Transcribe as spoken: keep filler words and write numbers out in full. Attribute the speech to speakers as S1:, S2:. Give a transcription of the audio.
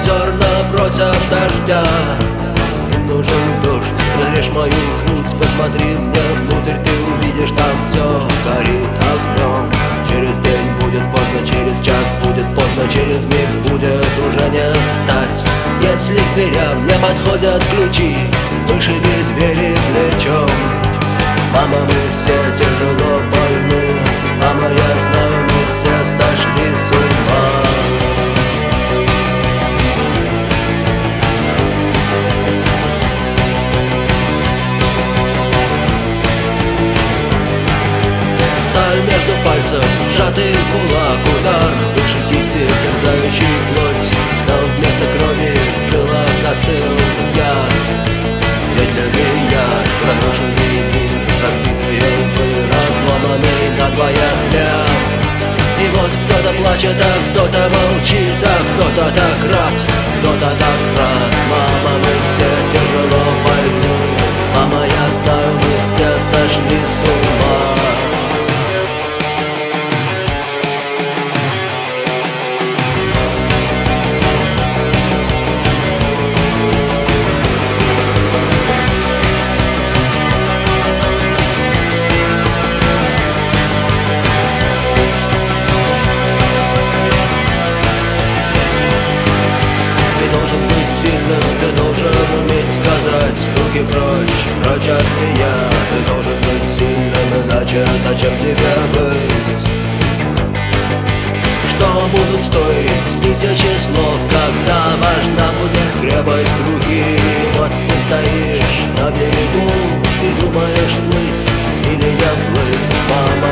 S1: зерна просят дождя. Им нужен дождь, разрежь мою грудь, посмотри мне внутрь, ты увидишь, там все горит огнем. Через день будет поздно, через час будет поздно, через миг будет уже не встать. Если к дверям не подходят ключи, вышиби двери плечом. Мама, мы все тяжело больны, мама, я знаю, мы все сошли с ума. Сталь между пальцев, сжатый кулак, удар выше кисти, терзающий плоть. Но вместо крови в жилах застыл яд. Медленный яд, разрушенный мир, разбитые лбы, разломанный на двоя хлеб. И вот кто-то плачет, а кто-то молчит, а кто-то так рад, кто-то так рад. Мама, мы все тяжело больны, мама, я знаю, мы все сошли с ума. Ты должен уметь сказать: руки прочь, прочь от меня. Ты должен быть сильным, иначе зачем тебе быть? Что будут стоить тысячи слов, когда важна будет крепость руки? Вот ты стоишь на берегу и думаешь, плыть или не плыть. Мама,